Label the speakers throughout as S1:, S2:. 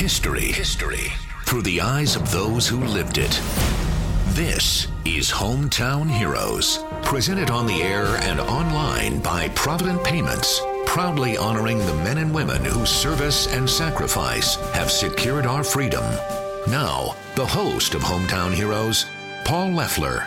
S1: History through the eyes of those who lived it. This is Hometown Heroes, presented on the air and online by Provident Payments, proudly honoring the men and women whose service and sacrifice have secured our freedom. Now, the host of Hometown Heroes, Paul Leffler.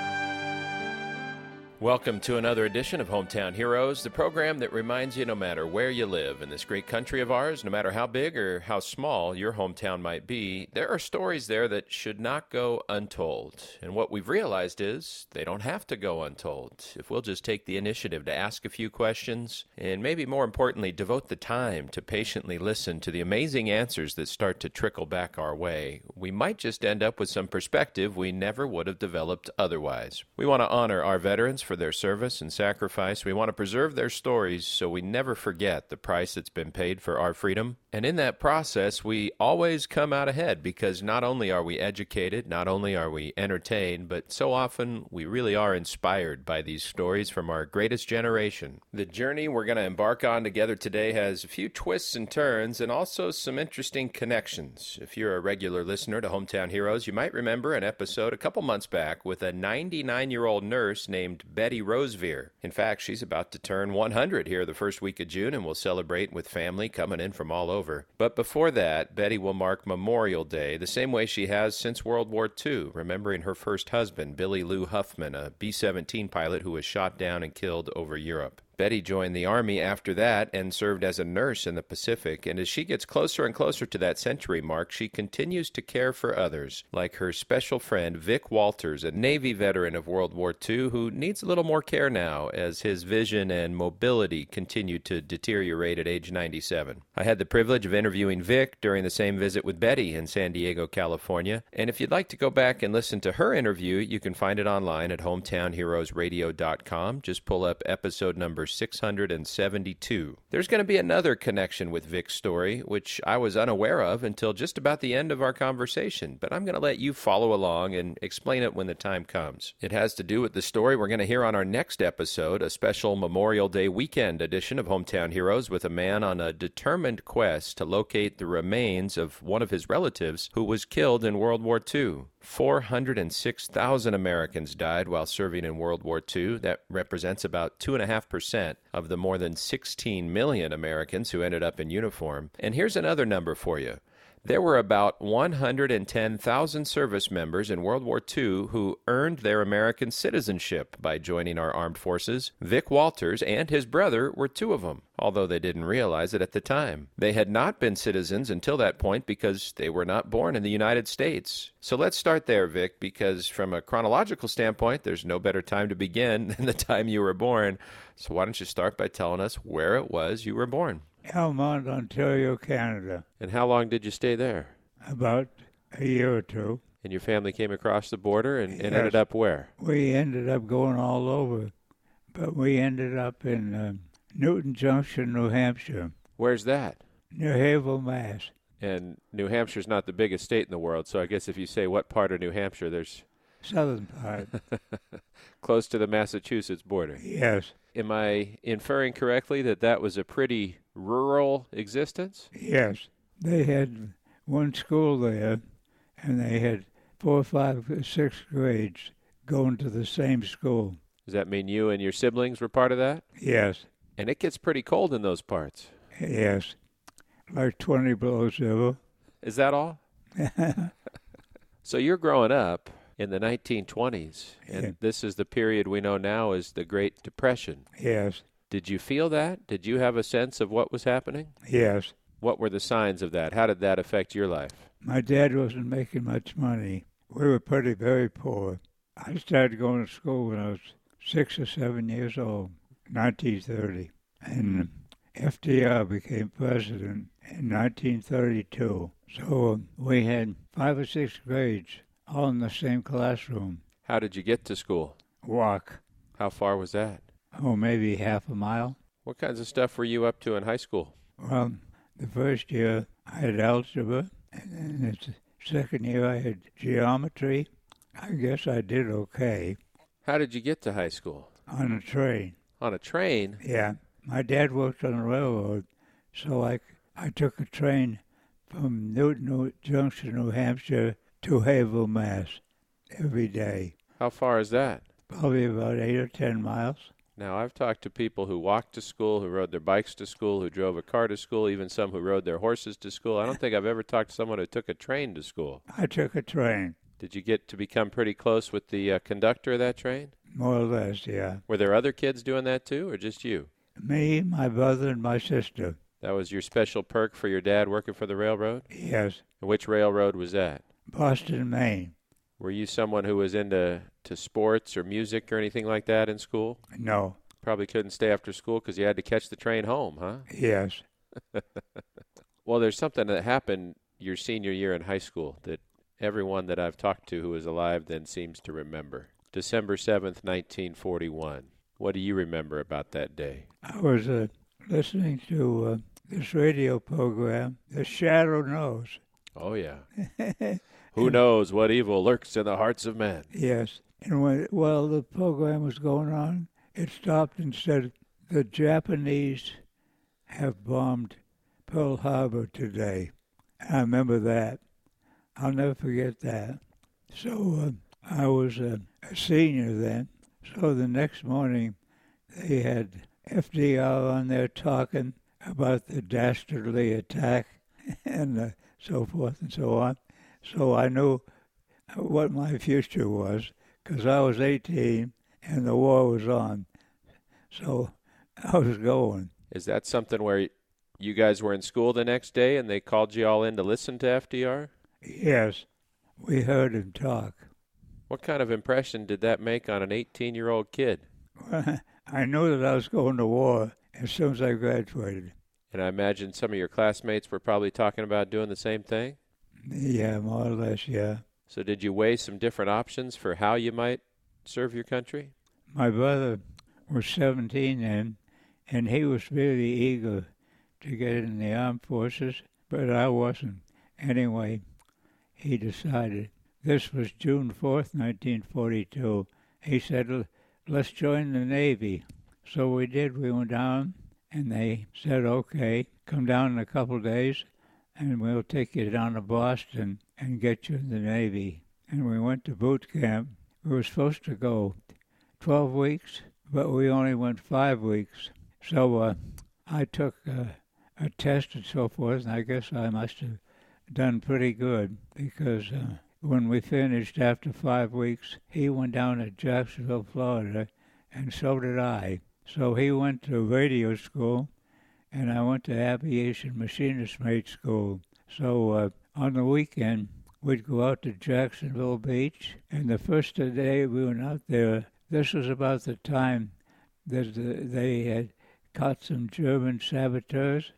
S2: Welcome to another edition of Hometown Heroes, the program that reminds you no matter where you live in this great country of ours, no matter how big or how small your hometown might be, there are stories there that should not go untold. And what we've realized is they don't have to go untold. If we'll just take the initiative to ask a few questions, and maybe more importantly, devote the time to patiently listen to the amazing answers that start to trickle back our way, we might just end up with some perspective we never would have developed otherwise. We want to honor our veterans for their service and sacrifice. We want to preserve their stories so we never forget the price that's been paid for our freedom. And in that process, we always come out ahead because not only are we educated, not only are we entertained, but so often we really are inspired by these stories from our greatest generation. The journey we're going to embark on together today has a few twists and turns and also some interesting connections. If you're a regular listener to Hometown Heroes, you might remember an episode a couple months back with a 99-year-old nurse named Betty Rosevear. In fact, she's about to turn 100 here the first week of June, and we'll celebrate with family coming in from all over. But before that, Betty will mark Memorial Day the same way she has since World War II, remembering her first husband, Billy Lou Huffman, a B-17 pilot who was shot down and killed over Europe. Betty joined the Army after that and served as a nurse in the Pacific, and as she gets closer and closer to that century mark, she continues to care for others, like her special friend Vic Walters, a Navy veteran of World War II who needs a little more care now as his vision and mobility continue to deteriorate at age 97. I had the privilege of interviewing Vic during the same visit with Betty in San Diego, California, and if you'd like to go back and listen to her interview, you can find it online at hometownheroesradio.com. Just pull up episode number 672. There's going to be another connection with Vic's story, which I was unaware of until just about the end of our conversation, but I'm going to let you follow along and explain it when the time comes. It has to do with the story we're going to hear on our next episode, a special Memorial Day weekend edition of Hometown Heroes with a man on a determined quest to locate the remains of one of his relatives who was killed in World War II. 406,000 Americans died while serving in World War II. That represents about 2.5% of the more than 16 million Americans who ended up in uniform. And here's another number for you. There were about 110,000 service members in World War II who earned their American citizenship by joining our armed forces. Vic Walters and his brother were two of them, although they didn't realize it at the time. They had not been citizens until that point because they were not born in the United States. So let's start there, Vic, because from a chronological standpoint, there's no better time to begin than the time you were born. So why don't you start by telling us where it was you were born?
S3: Elmont, Ontario, Canada.
S2: And how long did you stay there?
S3: About a year or two.
S2: And your family came across the border and
S3: Yes.
S2: ended up where?
S3: We ended up going all over, but we ended up in Newton Junction, New Hampshire.
S2: Where's that?
S3: New Havel, Mass.
S2: And New Hampshire's not the biggest state in the world, so I guess if you say what part of New Hampshire, there's
S3: Southern part.
S2: close to the Massachusetts border.
S3: Yes.
S2: Am I inferring correctly that that was a pretty rural existence?
S3: Yes. They had one school there, and they had 4, 5, 6 grades going to the same school.
S2: Does that mean you and your siblings were part of that?
S3: Yes.
S2: And it gets pretty cold in those parts.
S3: Yes. Like 20 below zero.
S2: Is that all? So you're growing up in the 1920s, and
S3: Yeah.
S2: this is the period we know now as the Great Depression.
S3: Yes.
S2: Did you feel that? Did you have a sense of what was happening?
S3: Yes.
S2: What were the signs of that? How did that affect your life?
S3: My dad wasn't making much money. We were very poor. I started going to school when I was 6 or 7 years old, 1930. And FDR became president in 1932. So we had 5 or 6 grades all in the same classroom.
S2: How did you get to school?
S3: Walk.
S2: How far was that?
S3: Oh, maybe half a mile.
S2: What kinds of stuff were you up to in high school?
S3: Well, the first year I had algebra, and then the second year I had geometry. I guess I did okay.
S2: How did you get to high school?
S3: On a train.
S2: On a train?
S3: Yeah. My dad worked on the railroad, so I took a train from Newton Junction, New Hampshire to Haverhill, Mass. every day.
S2: How far is that?
S3: Probably about 8 or 10 miles.
S2: Now, I've talked to people who walked to school, who rode their bikes to school, who drove a car to school, even some who rode their horses to school. I don't think I've ever talked to someone who took a train to school.
S3: I took a train.
S2: Did you get to become pretty close with the conductor of that train?
S3: More or less, yeah.
S2: Were there other kids doing that too, or just you?
S3: Me, my brother, and my sister.
S2: That was your special perk for your dad working for the railroad?
S3: Yes.
S2: And which railroad was that?
S3: Boston, Maine.
S2: Were you someone who was into sports or music or anything like that in school?
S3: No.
S2: Probably couldn't stay after school because you had to catch the train home, huh?
S3: Yes.
S2: Well, there's something that happened your senior year in high school that everyone that I've talked to who is alive then seems to remember. December 7th, 1941. What do you remember about that day?
S3: I was listening to this radio program, The Shadow Knows.
S2: Oh, yeah. Who knows what evil lurks in the hearts of men?
S3: Yes. And while the program was going on, it stopped and said, the Japanese have bombed Pearl Harbor today. I remember that. I'll never forget that. So I was a senior then. So the next morning, they had FDR on there talking about the dastardly attack and so forth and so on. So I knew what my future was because I was 18 and the war was on. So I was going.
S2: Is that something where you guys were in school the next day and they called you all in to listen to FDR?
S3: Yes, we heard him talk.
S2: What kind of impression did that make on an 18-year-old kid?
S3: Well, I knew that I was going to war as soon as I graduated.
S2: And I imagine some of your classmates were probably talking about doing the same thing?
S3: Yeah, more or less, yeah.
S2: So did you weigh some different options for how you might serve your country?
S3: My brother was 17 then, and he was really eager to get in the armed forces, but I wasn't. Anyway, he decided. This was June 4th, 1942. He said, let's join the Navy. So we did. We went down, and they said, okay, come down in a couple of days, and we'll take you down to Boston and get you in the Navy. And we went to boot camp. We were supposed to go 12 weeks, but we only went 5 weeks. So I took a test and so forth, and I guess I must have done pretty good because when we finished after 5 weeks, he went down to Jacksonville, Florida, and so did I. So he went to radio school, and I went to aviation machinist mate school. So on the weekend, we'd go out to Jacksonville Beach, and the first day we went out there, this was about the time that they had caught some German saboteurs.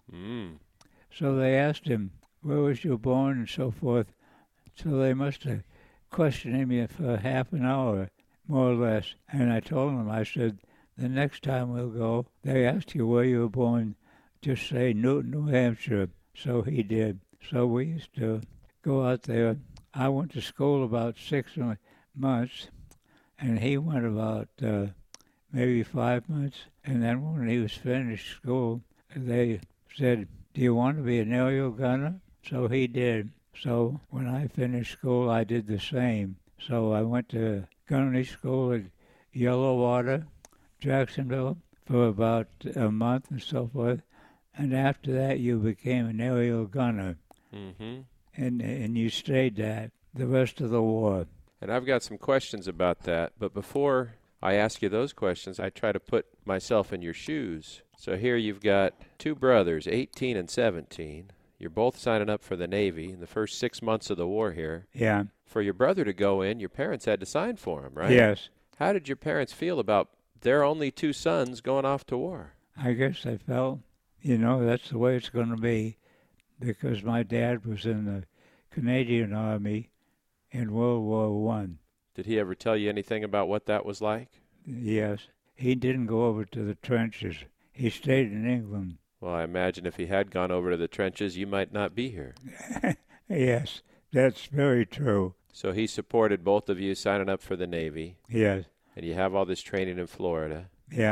S3: So they asked him, where was you born and so forth. So they must have questioned me for half an hour, more or less. And I told them, I said, the next time we'll go, they ask you where you were born, just say Newton, New Hampshire. So he did. So we used to go out there. I went to school about 6 months, and he went about maybe 5 months. And then when he was finished school, they said, do you want to be an aerial gunner? So he did. So when I finished school, I did the same. So I went to gunnery school at Yellowwater, Jacksonville, for about a month and so forth. And after that, you became an aerial gunner.
S2: Mm-hmm.
S3: And you stayed that the rest of the war.
S2: And I've got some questions about that. But before I ask you those questions, I try to put myself in your shoes. So here you've got 2 brothers, 18 and 17. You're both signing up for the Navy in the first 6 months of the war here.
S3: Yeah.
S2: For your brother to go in, your parents had to sign for him, right?
S3: Yes.
S2: How did your parents feel about their only 2 sons going off to war?
S3: I guess they felt, that's the way it's going to be, because my dad was in the Canadian Army in World War I.
S2: Did he ever tell you anything about what that was like?
S3: Yes. He didn't go over to the trenches. He stayed in England.
S2: Well, I imagine if he had gone over to the trenches, you might not be here.
S3: Yes, that's very true.
S2: So he supported both of you signing up for the Navy.
S3: Yes.
S2: And you have all this training in Florida.
S3: Yeah.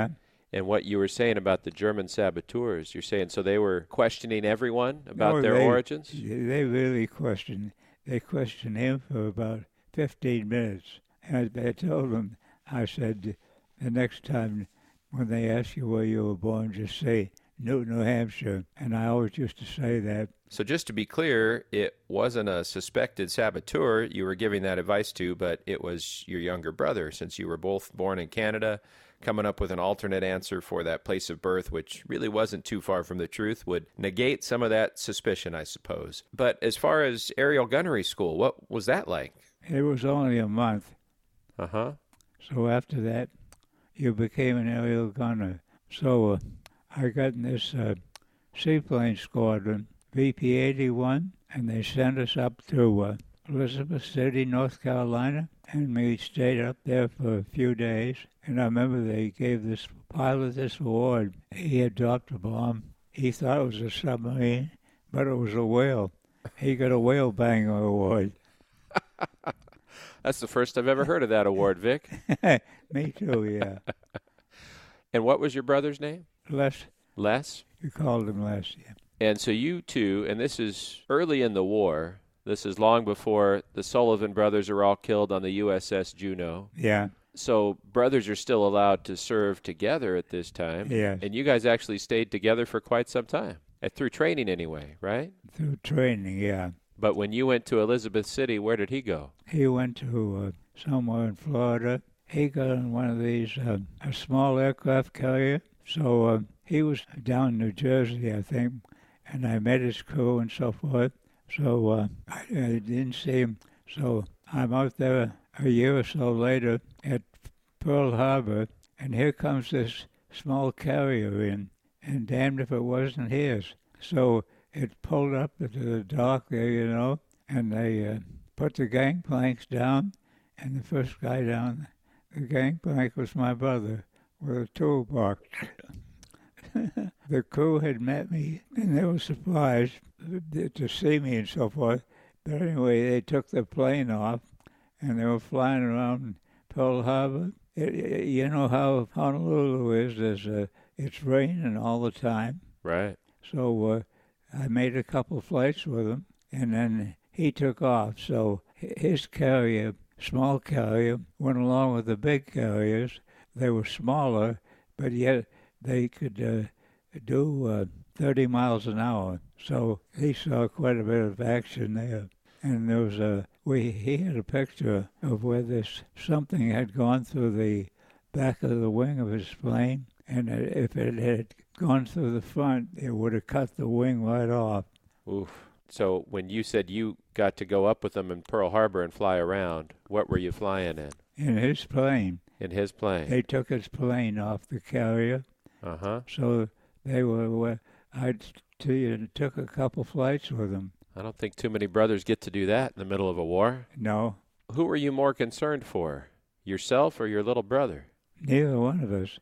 S2: And what you were saying about the German saboteurs, you're saying so they were questioning everyone about
S3: No,
S2: their origins?
S3: They really questioned. They questioned him for about 15 minutes. And I told them, I said, the next time when they ask you where you were born, just say Newton, New Hampshire. And I always used to say that.
S2: So just to be clear, it wasn't a suspected saboteur you were giving that advice to, but it was your younger brother, since you were both born in Canada. Coming up with an alternate answer for that place of birth, which really wasn't too far from the truth, would negate some of that suspicion, I suppose. But as far as aerial gunnery school, what was that like?
S3: It was only a month.
S2: Uh-huh.
S3: So after that, you became an aerial gunner. So I got in this seaplane squadron, VP-81, and they sent us up to Elizabeth City, North Carolina, and we stayed up there for a few days. And I remember they gave this pilot this award. He had dropped a bomb. He thought it was a submarine, but it was a whale. He got a whale banger award.
S2: That's the first I've ever heard of that award, Vic.
S3: Me too, yeah.
S2: And what was your brother's name?
S3: Les.
S2: Les?
S3: You called him Les, yeah.
S2: And so you two, and this is early in the war, this is long before the Sullivan brothers are all killed on the USS Juneau.
S3: Yeah.
S2: So brothers are still allowed to serve together at this time.
S3: Yes.
S2: And you guys actually stayed together for quite some time, through training anyway, right?
S3: Through training, yeah.
S2: But when you went to Elizabeth City, where did he go?
S3: He went to somewhere in Florida. He got on one of these, a small aircraft carrier. So he was down in New Jersey, I think, and I met his crew and so forth. So I didn't see him. So I'm out there a year or so later at Pearl Harbor, and here comes this small carrier in, and damned if it wasn't his. So it pulled up into the dock there, and they put the gangplanks down, and the first guy down the gangplank was my brother with a toolbox. The crew had met me, and they were surprised to see me and so forth. But anyway, they took the plane off, and they were flying around Pearl Harbor. You know how Honolulu is. It's raining all the time.
S2: Right.
S3: So I made a couple flights with him, and then he took off. So his carrier, small carrier, went along with the big carriers. They were smaller, but yet they could do 30 miles an hour. So he saw quite a bit of action there. And there was he had a picture of where something had gone through the back of the wing of his plane, and if it had gone through the front, it would have cut the wing right off.
S2: Oof. So when you said you got to go up with them in Pearl Harbor and fly around, what were you flying in?
S3: In his plane.
S2: In his plane.
S3: They took his plane off the carrier.
S2: Uh-huh.
S3: So they were I took a couple flights with them.
S2: I don't think too many brothers get to do that in the middle of a war.
S3: No.
S2: Who were you more concerned for, yourself or your little brother?
S3: Neither one of us.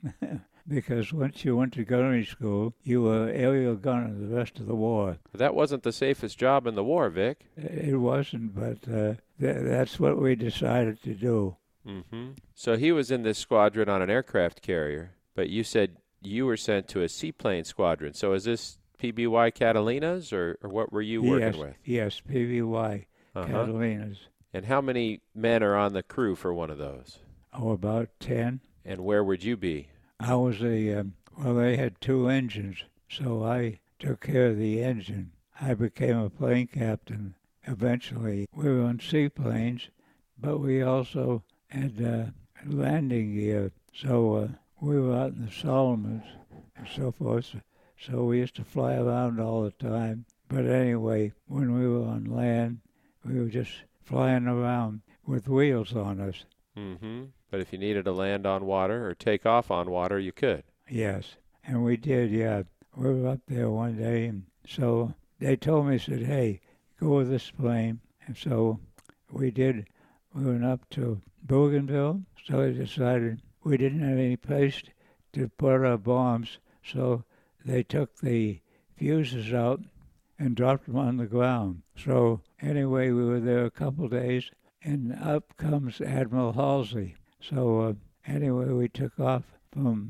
S3: Because once you went to gunnery school, you were aerial gunner the rest of the war.
S2: That wasn't the safest job in the war, Vic.
S3: It wasn't, but that's what we decided to do.
S2: Mm-hmm. So he was in this squadron on an aircraft carrier, but you said you were sent to a seaplane squadron. So is this PBY Catalinas, or what were you working with?
S3: Yes, PBY Catalinas.
S2: And how many men are on the crew for one of those?
S3: Oh, about 10.
S2: And where would you be?
S3: I was they had two engines, so I took care of the engine. I became a plane captain eventually. We were on seaplanes, but we also had landing gear. So we were out in the Solomons and so forth. So we used to fly around all the time. But anyway, when we were on land, we were just flying around with wheels on us.
S2: Mm-hmm. But if you needed to land on water or take off on water, you could.
S3: Yes, and we did, yeah. We were up there one day, and so they told me, said, hey, go with this plane. And so we did. We went up to Bougainville, so they decided we didn't have any place to put our bombs, so they took the fuses out and dropped them on the ground. So anyway, we were there a couple days, and up comes Admiral Halsey. So anyway, we took off from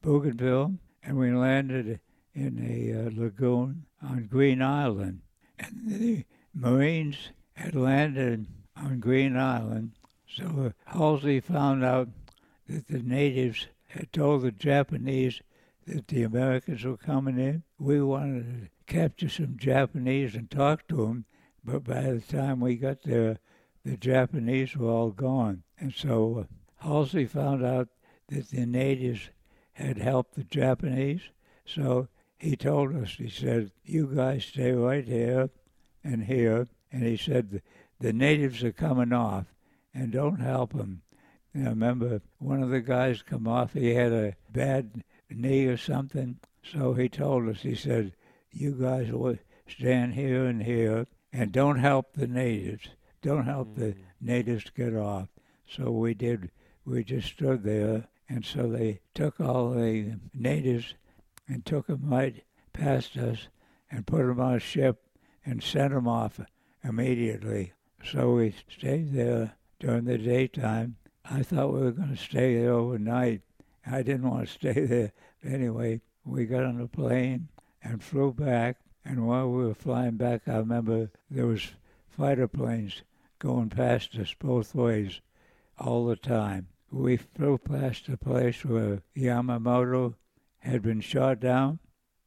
S3: Bougainville, and we landed in a lagoon on Green Island. And the Marines had landed on Green Island, so Halsey found out that the natives had told the Japanese that the Americans were coming in. We wanted to capture some Japanese and talk to them, but by the time we got there, the Japanese were all gone. And so Halsey found out that the natives had helped the Japanese, so he told us, he said, you guys stay right here and here, and he said, the natives are coming off, and don't help them. And I remember one of the guys come off, he had a bad knee or something, so he told us, he said, you guys will stand here and here, and don't help the natives. Don't help the natives get off. So we did. We just stood there, and so they took all the natives and took them right past us and put them on a ship and sent them off immediately. So we stayed there during the daytime. I thought we were going to stay there overnight. I didn't want to stay there. Anyway, we got on a plane and flew back, and while we were flying back, I remember there was fighter planes going past us both ways all the time. We flew past a place where Yamamoto had been shot down.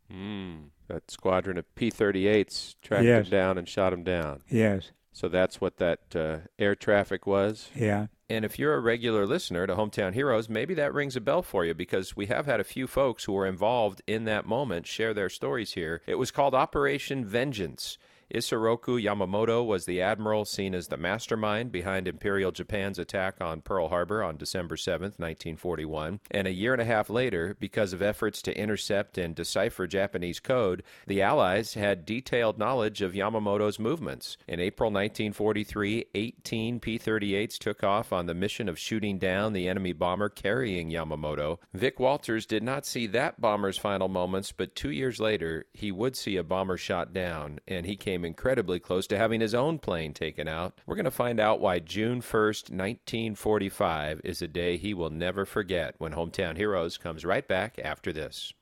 S2: That squadron of P-38s tracked him down and shot him down.
S3: Yes.
S2: So that's what that air traffic was?
S3: Yeah.
S2: And if you're a regular listener to Hometown Heroes, maybe that rings a bell for you, because we have had a few folks who were involved in that moment share their stories here. It was called Operation Vengeance. Isoroku Yamamoto was the admiral seen as the mastermind behind Imperial Japan's attack on Pearl Harbor on December 7th, 1941. And a year and a half later, because of efforts to intercept and decipher Japanese code, the Allies had detailed knowledge of Yamamoto's movements. In April 1943, 18 P-38s took off on the mission of shooting down the enemy bomber carrying Yamamoto. Vic Walters did not see that bomber's final moments, but 2 years later, he would see a bomber shot down, and he came incredibly close to having his own plane taken out. We're going to find out why June 1st, 1945 is a day he will never forget, when Hometown Heroes comes right back after this.